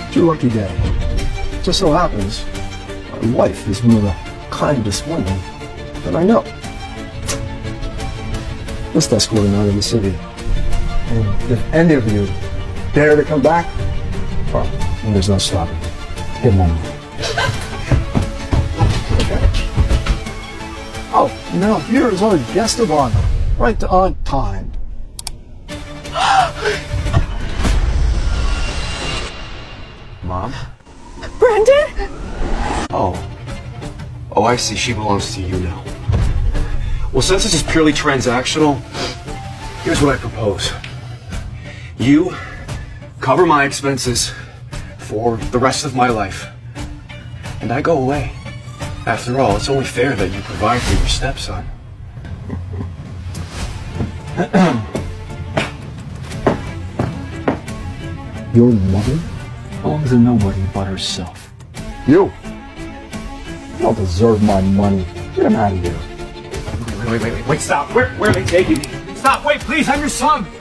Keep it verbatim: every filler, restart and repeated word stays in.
It's your lucky day. Just so happens, my wife is one of the kindest women that I know. Just escorting out of the city. And if any of you dare to come back, well, then there's no stopping. Get my money. Okay. Oh, now here is our guest of honor, right on time. Mom? Brendan? Oh. Oh, I see. She belongs to you now. Well, since this is purely transactional, here's what I propose. You cover my expenses for the rest of my life, and I go away. After all, it's only fair that you provide for your stepson. Your mother belongs to nobody but herself. You! You don't deserve my money. Get him out of here. Wait, wait, wait, wait, wait, stop. Where, where are they taking me? Stop, wait, please, I'm your son.